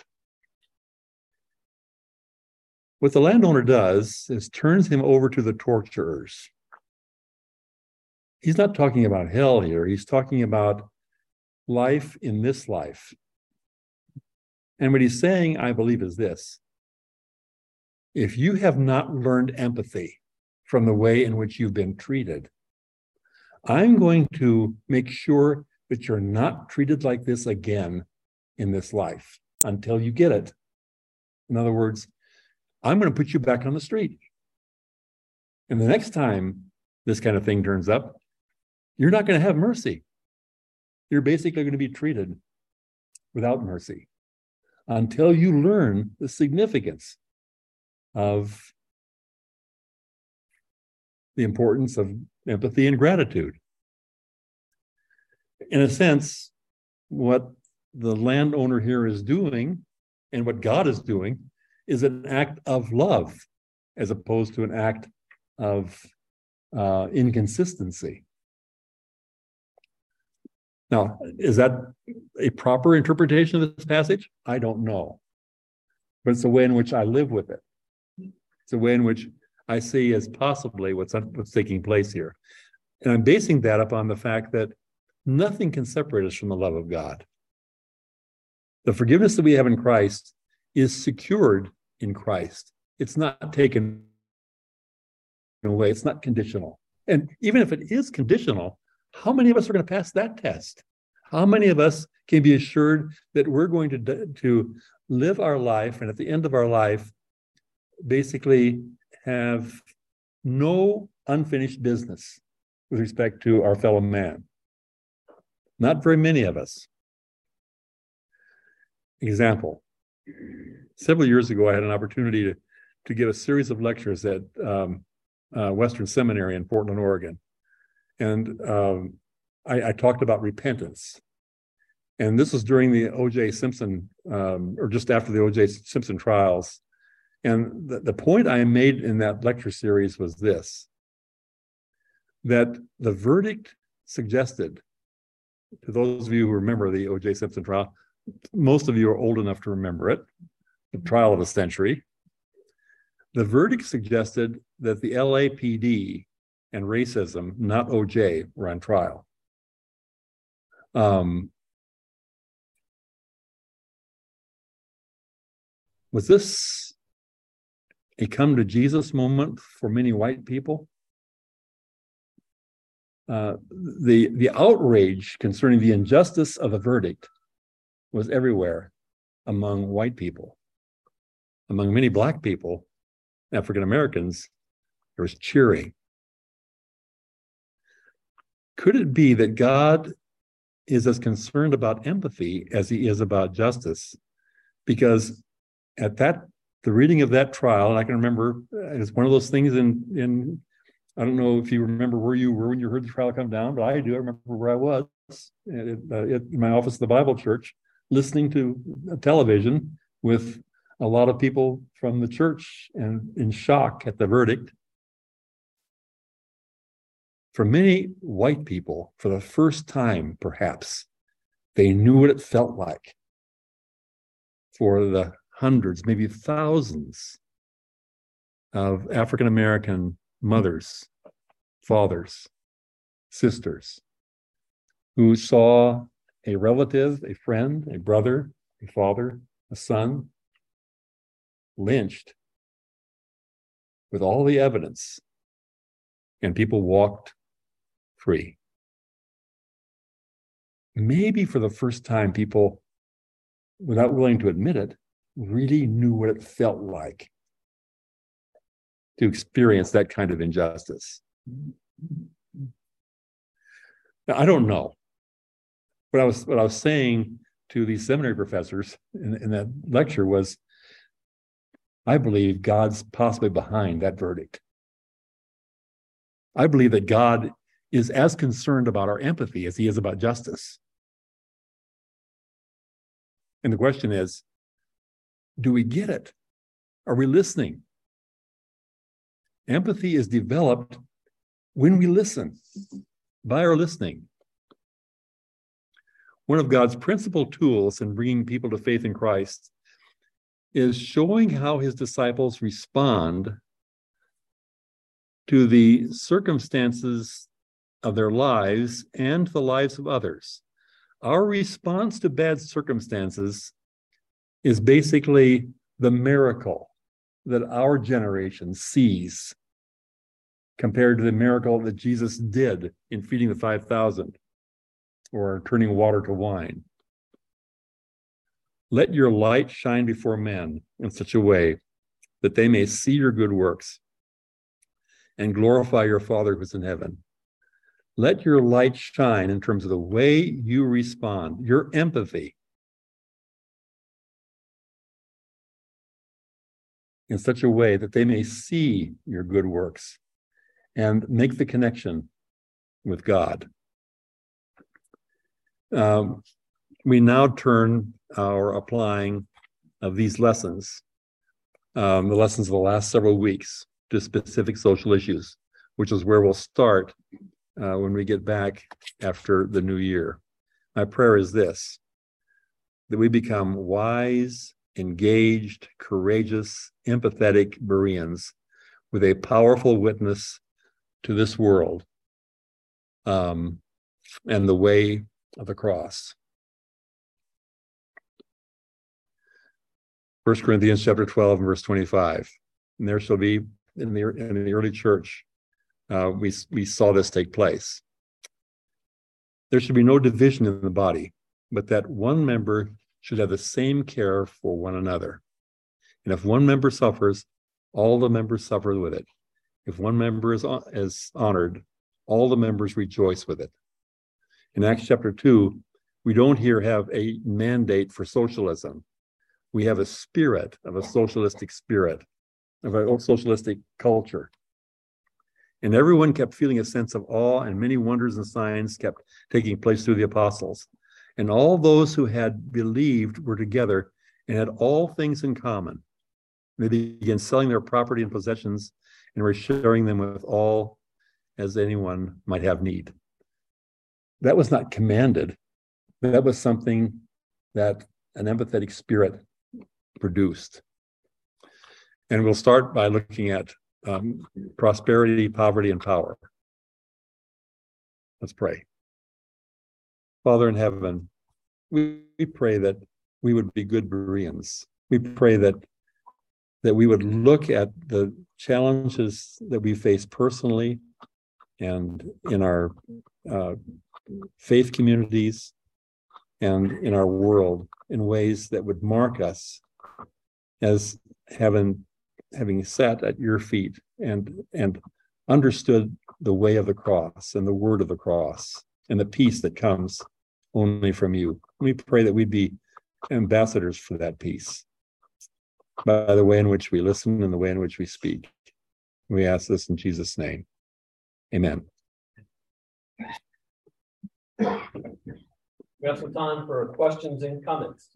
What the landowner does is turns him over to the torturers. He's not talking about hell here. He's talking about life in this life. And what he's saying, I believe, is this. If you have not learned empathy from the way in which you've been treated, I'm going to make sure that you're not treated like this again in this life until you get it. In other words, I'm going to put you back on the street. And the next time this kind of thing turns up, you're not going to have mercy. You're basically going to be treated without mercy until you learn the significance of the importance of empathy and gratitude. In a sense, what the landowner here is doing and what God is doing is an act of love as opposed to an act of inconsistency. Now, is that a proper interpretation of this passage? I don't know. But it's the way in which I live with it. It's the way in which I see as possibly what's taking place here. And I'm basing that upon the fact that nothing can separate us from the love of God. The forgiveness that we have in Christ is secured in Christ. It's not taken away. It's not conditional. And even if it is conditional, how many of us are going to pass that test? How many of us can be assured that we're going to live our life and at the end of our life basically have no unfinished business with respect to our fellow man? Not very many of us. Example. Several years ago, I had an opportunity to give a series of lectures at Western Seminary in Portland, Oregon. And I talked about repentance. And this was during the O.J. Simpson, or just after the O.J. Simpson trials. And the point I made in that lecture series was this, that the verdict suggested, to those of you who remember the O.J. Simpson trial, most of you are old enough to remember it, the trial of a century. The verdict suggested that the LAPD and racism, not OJ, were on trial. Was this a come to Jesus moment for many white people. The outrage concerning the injustice of the verdict was everywhere among white people. Among many black people, African Americans, there was cheering. Could it be that God is as concerned about empathy as he is about justice? Because at the reading of that trial, and I can remember it's one of those things in I don't know if you remember where you were when you heard the trial come down, but I do. I remember where I was in my office at the Bible Church, listening to television with a lot of people from the church and in shock at the verdict. For many white people, for the first time, perhaps, they knew what it felt like for the hundreds, maybe thousands of African American mothers, fathers, sisters who saw a relative, a friend, a brother, a father, a son lynched with all the evidence, and people walked free. Maybe for the first time, people, without willing to admit it, really knew what it felt like to experience that kind of injustice. Now, I don't know. What I was saying to these seminary professors in that lecture was, I believe God's possibly behind that verdict. I believe that God is as concerned about our empathy as he is about justice. And the question is, do we get it? Are we listening? Empathy is developed when we listen, by our listening. One of God's principal tools in bringing people to faith in Christ is showing how his disciples respond to the circumstances of their lives and the lives of others. Our response to bad circumstances is basically the miracle that our generation sees compared to the miracle that Jesus did in feeding the 5,000 or turning water to wine. Let your light shine before men in such a way that they may see your good works and glorify your Father who's in heaven. Let your light shine in terms of the way you respond, your empathy, in such a way that they may see your good works and make the connection with God. We now turn our applying of these lessons, the lessons of the last several weeks, to specific social issues, which is where we'll start when we get back after the new year. My prayer is this, that we become wise, engaged, courageous, empathetic Bereans with a powerful witness to this world and the way of the cross. 1 Corinthians chapter 12 and verse 25. And there shall be in the early church, we saw this take place. There should be no division in the body, but that one member should have the same care for one another. And if one member suffers, all the members suffer with it. If one member is honored, all the members rejoice with it. In Acts chapter 2, we don't here have a mandate for socialism. We have a spirit of a socialistic spirit, of a socialistic culture. And everyone kept feeling a sense of awe, and many wonders and signs kept taking place through the apostles. And all those who had believed were together and had all things in common. They began selling their property and possessions and were sharing them with all as anyone might have need. That was not commanded. That was something that an empathetic spirit produced. And we'll start by looking at prosperity, poverty, and power. Let's pray. Father in heaven, we pray that we would be good Bereans. We pray that that we would look at the challenges that we face personally and in our faith communities and in our world in ways that would mark us as having sat at your feet and understood the way of the cross and the word of the cross and the peace that comes only from you. We pray that we'd be ambassadors for that peace by the way in which we listen and the way in which we speak. We ask this in Jesus' name. Amen.
We have some time for questions and comments.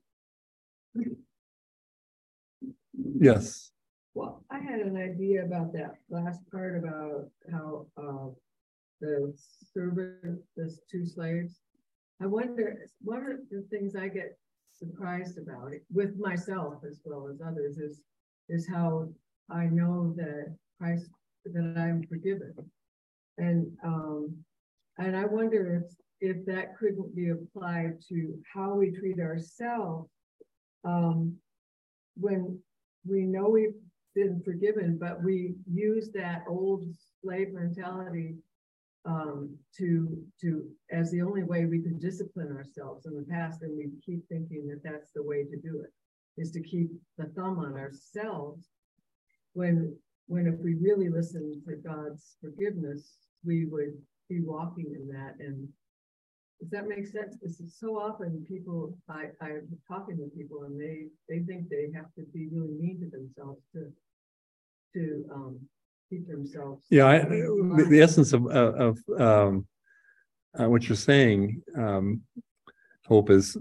Yes.
Well, I had an idea about that last part about how the servant, there's two slaves. I wonder, one of the things I get surprised about it, with myself as well as others, is how I know that I'm forgiven, and I wonder if that couldn't be applied to how we treat ourselves when we know we've been forgiven, but we use that old slave mentality to as the only way we could discipline ourselves in the past, and we keep thinking that that's the way to do it, is to keep the thumb on ourselves, when if we really listen to God's forgiveness, we would be walking in that. And does that make sense? This is so often people, I'm talking to people and they think they have to be really mean to themselves to keep themselves.
Yeah, the essence of what you're saying, Hope, is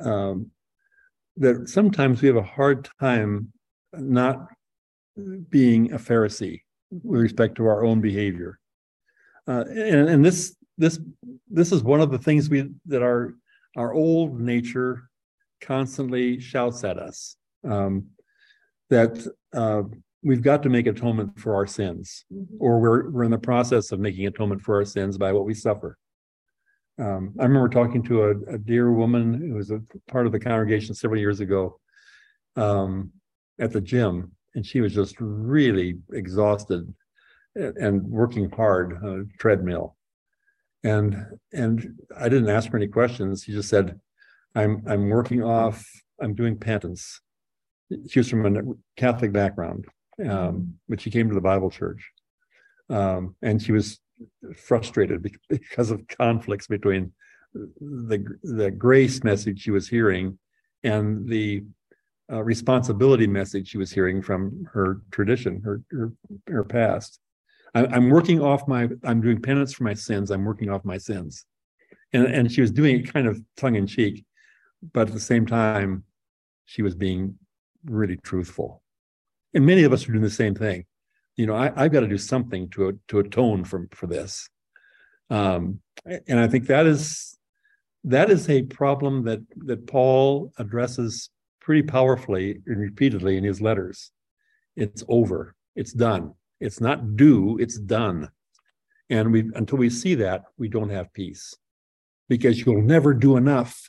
that sometimes we have a hard time not being a Pharisee with respect to our own behavior, and this is one of the things that our old nature constantly shouts at us, that we've got to make atonement for our sins, or we're in the process of making atonement for our sins by what we suffer. I remember talking to a dear woman who was a part of the congregation several years ago at the gym, and she was just really exhausted and working hard on a treadmill. And I didn't ask her any questions. She just said, I'm doing penance. She was from a Catholic background, but she came to the Bible church. And she was frustrated because of conflicts between the grace message she was hearing and the responsibility message she was hearing from her tradition, her past. I'm doing penance for my sins. I'm working off my sins. And she was doing it kind of tongue in cheek, but at the same time, she was being really truthful. And many of us are doing the same thing. You know, I've got to do something to atone for this. And I think that is a problem that Paul addresses pretty powerfully and repeatedly in his letters. It's over. It's done. It's not due, it's done. And until we see that, we don't have peace, because you'll never do enough.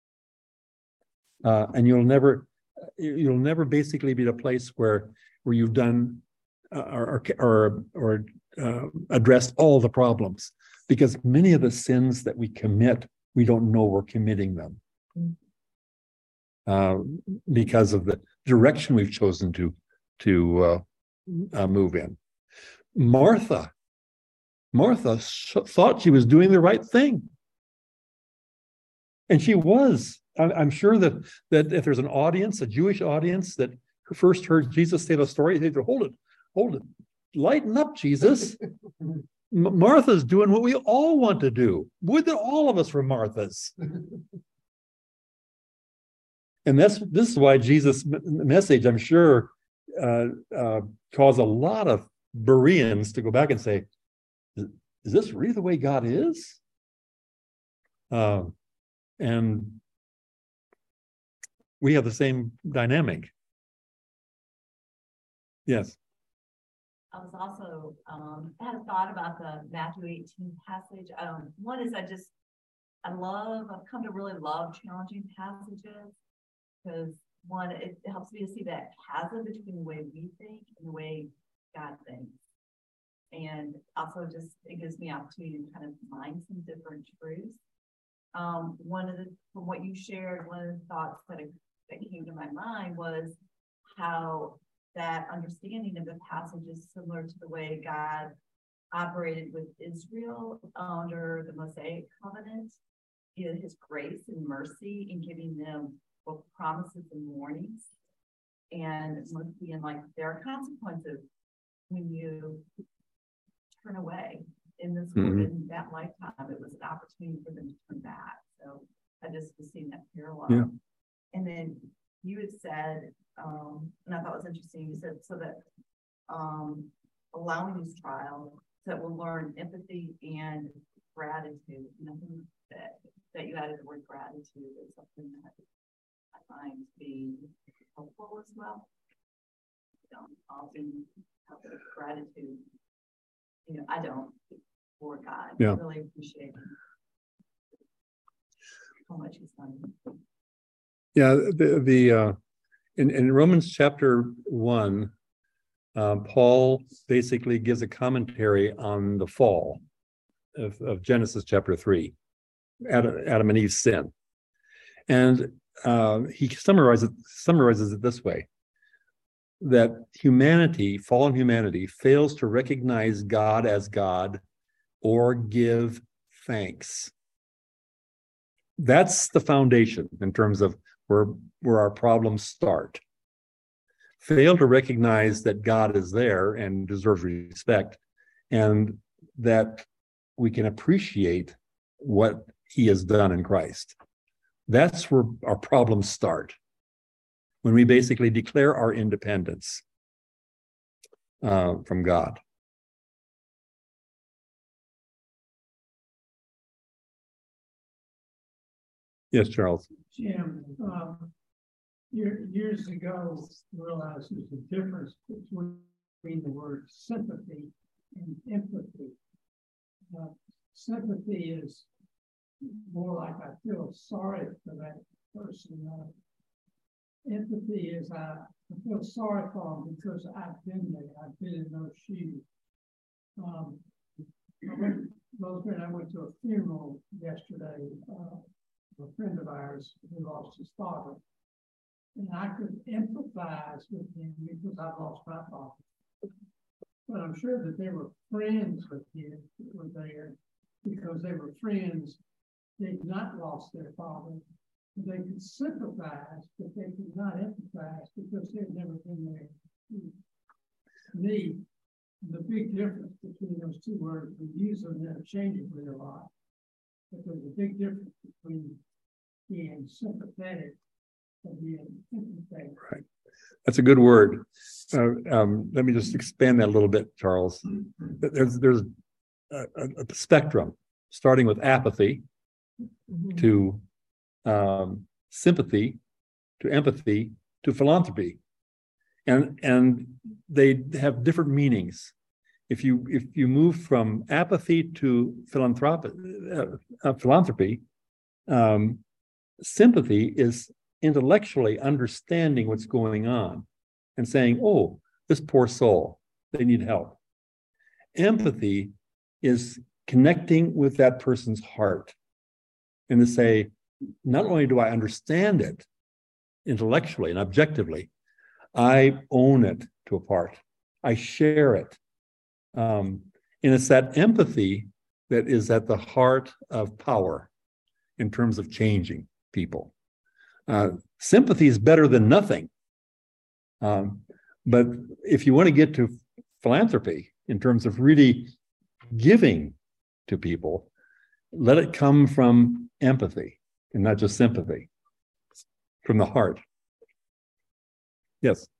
And you'll never basically be at a place where you've done or addressed all the problems, because many of the sins that we commit, we don't know we're committing them because of the direction we've chosen to move in. Martha thought she was doing the right thing, and she was. I'm sure that if there's an audience, a Jewish audience, that first heard Jesus say the story, they said, hold it, lighten up, Jesus. Martha's doing what we all want to do. Would that all of us were Marthas. And this is why Jesus' message, I'm sure, caused a lot of Bereans to go back and say, is this really the way God is? And we have the same dynamic. Yes.
I was also had a thought about the Matthew 18 passage. One is I've come to really love challenging passages, because one, it helps me to see that chasm between the way we think and the way God thinks. And also just, it gives me opportunity to kind of mine some different truths. From what you shared, one of the thoughts that came to my mind was how that understanding of the passage is similar to the way God operated with Israel under the Mosaic covenant, in his grace and mercy in giving them both promises and warnings. And being like, there are consequences when you turn away in this world. In that lifetime, it was an opportunity for them to turn back. So I just was seeing that parallel.
Yeah.
And then you had said, and I thought it was interesting, you said so that allowing this trial so that we'll learn empathy and gratitude. And I think that you added the word gratitude is something that I find to be helpful as well. Often help with gratitude. I don't for God.
Yeah.
I really appreciate how much he's done.
Yeah, in Romans chapter 1, Paul basically gives a commentary on the fall of Genesis chapter 3, Adam and Eve's sin. And he summarizes it this way, that humanity, fallen humanity, fails to recognize God as God or give thanks. That's the foundation in terms of where our problems start. Fail to recognize that God is there and deserves respect, and that we can appreciate what he has done in Christ. That's where our problems start, when we basically declare our independence from God. Yes, Charles.
Jim, years ago, realized there's a difference between the word sympathy and empathy. Sympathy is more like I feel sorry for that person. Empathy is I feel sorry for them because I've been there. I've been in those shoes. Rosemary and I went to a funeral yesterday. A friend of ours who lost his father. And I could empathize with him because I lost my father. But I'm sure that there were friends with him that were there because they were friends. They'd not lost their father. They could sympathize, but they could not empathize because they'd never been there. To me, the big difference between those two words, we use them interchangeably a lot. But there's a big difference between being sympathetic and being empathetic.
Right. That's a good word. Let me just expand that a little bit, Charles. There's a spectrum, starting with apathy to sympathy, to empathy, to philanthropy. And they have different meanings. If you move from apathy to philanthropy, sympathy is intellectually understanding what's going on and saying, oh, this poor soul, they need help. Empathy is connecting with that person's heart and to say, not only do I understand it intellectually and objectively, I own it to a part. I share it. And it's that empathy that is at the heart of power in terms of changing people. Sympathy is better than nothing. But if you want to get to philanthropy in terms of really giving to people, let it come from empathy and not just sympathy, from the heart. Yes.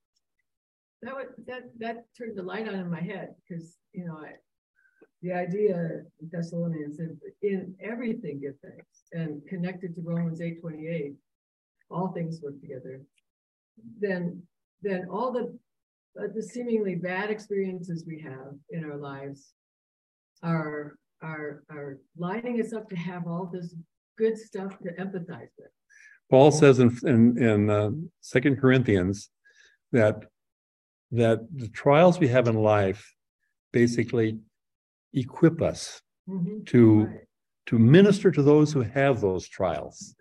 That turned the light on in my head because the idea in Thessalonians in everything give thanks, and connected to Romans 8:28, all things work together. Then all the seemingly bad experiences we have in our lives are lining us up to have all this good stuff to empathize with.
Paul says in 2 Corinthians that the trials we have in life basically equip us
Mhm.
to
Right.
to minister to those who have those trials.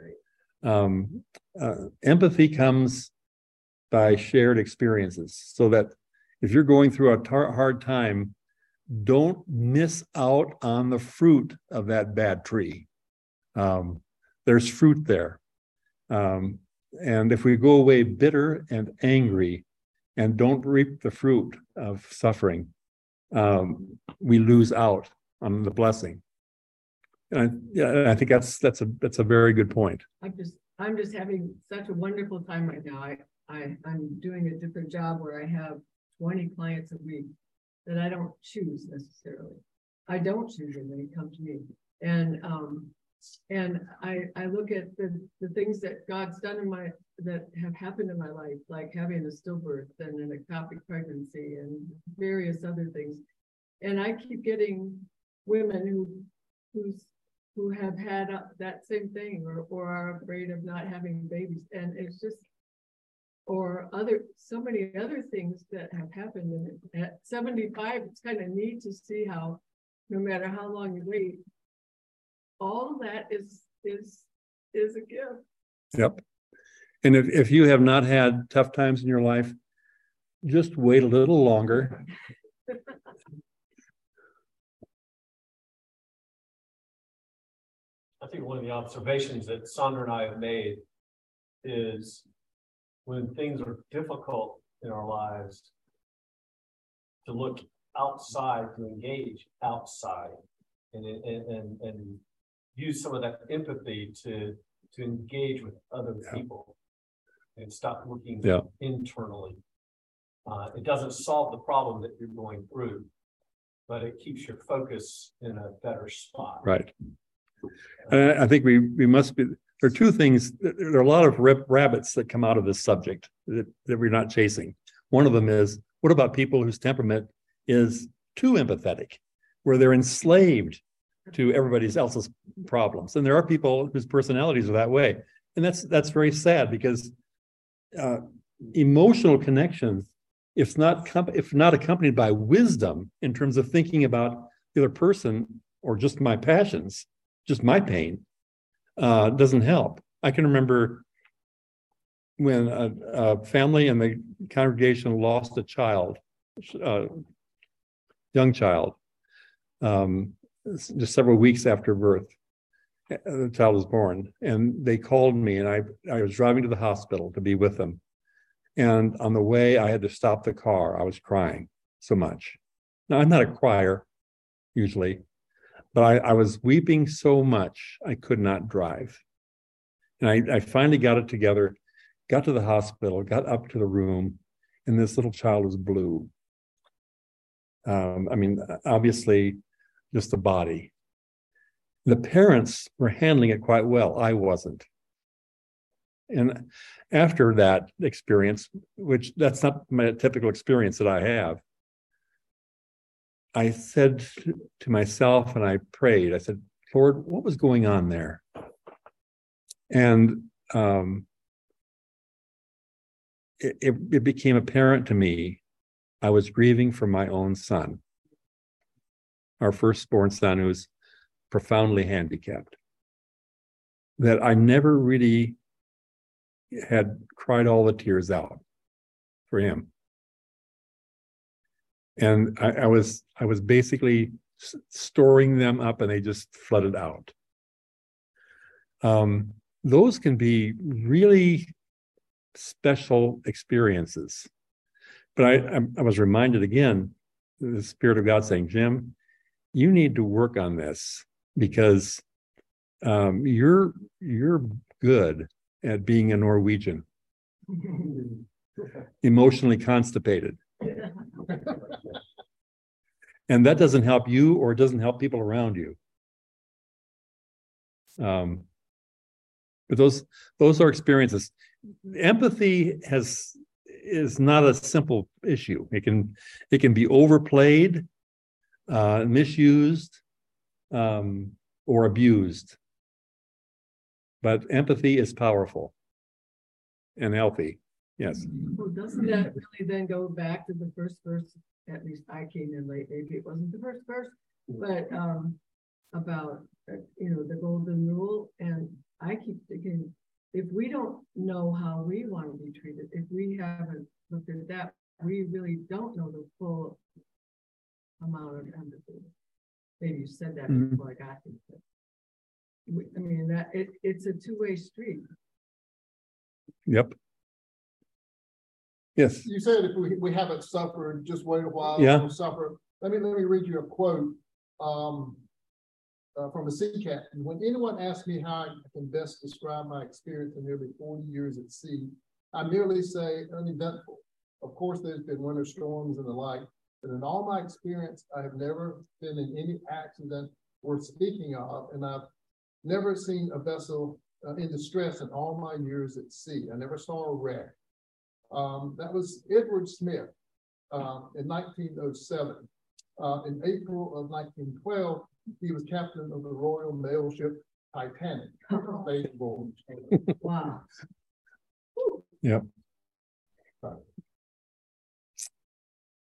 Empathy comes by shared experiences, so that if you're going through a hard time, don't miss out on the fruit of that bad tree. There's fruit there. And if we go away bitter and angry and don't reap the fruit of suffering, we lose out on the blessing. And I think that's a very good point.
I'm just having such a wonderful time right now. I'm doing a different job where I have 20 clients a week that I don't choose necessarily. I don't choose them, they come to me. And I look at the things that God's done that have happened in my life, like having a stillbirth and an ectopic pregnancy and various other things. And I keep getting women who have had that same thing or are afraid of not having babies. And it's just, or so many other things that have happened. And at 75, it's kind of neat to see how, no matter how long you wait, all that is a gift.
Yep. And if you have not had tough times in your life, just wait a little longer.
I think one of the observations that Sandra and I have made is when things are difficult in our lives, to look outside, to engage outside, and use some of that empathy to engage with other people and stop looking internally. It doesn't solve the problem that you're going through, but it keeps your focus in a better spot.
Right. And I think we must be, there are two things, there are a lot of rabbits that come out of this subject that we're not chasing. One of them is, what about people whose temperament is too empathetic, where they're enslaved to everybody else's problems? And there are people whose personalities are that way. And that's very sad, because emotional connection, if not accompanied by wisdom in terms of thinking about the other person or just my passions, just my pain, doesn't help. I can remember when a family in the congregation lost a child, young child, just several weeks after birth. The child was born, and they called me, and I was driving to the hospital to be with them. And on the way, I had to stop the car. I was crying so much. Now, I'm not a crier usually, but I was weeping so much I could not drive. And I finally got it together, got to the hospital, got up to the room, and this little child was blue. Obviously, just the body. The parents were handling it quite well. I wasn't. And after that experience, which that's not my typical experience that I have, I said to myself, and I prayed, I said, Lord, what was going on there? And it became apparent to me I was grieving for my own son, our firstborn son, who was profoundly handicapped, that I never really had cried all the tears out for him. And I was basically storing them up, and they just flooded out. Those can be really special experiences. But I was reminded again, the Spirit of God saying, Jim, you need to work on this, because you're good at being a Norwegian, emotionally constipated. And that doesn't help you, or it doesn't help people around you. But those are experiences. Empathy is not a simple issue. It can be overplayed, misused, or abused. but empathy is powerful and healthy. Yes.
Well, doesn't that really then go back to the first verse? At least I came in late, maybe it wasn't the first verse, but about the golden rule. And I keep thinking, if we don't know how we want to be treated, if we haven't looked at that, we really don't know the full amount of empathy. Maybe you said that before I got here. I mean, that it's a two-way street.
Yep. Yes.
You said if we haven't suffered, just wait a while.
Yeah.
We'll suffer. Let me read you a quote from a sea captain. When anyone asks me how I can best describe my experience in nearly 40 years at sea, I merely say uneventful. Of course, there's been winter storms and the like, but in all my experience, I have never been in any accident worth speaking of, and I've never seen a vessel in distress in all my years at sea. I never saw a wreck. That was Edward Smith in 1907. In April of 1912, he was captain of the Royal Mail ship Titanic.
Wow.
Yep.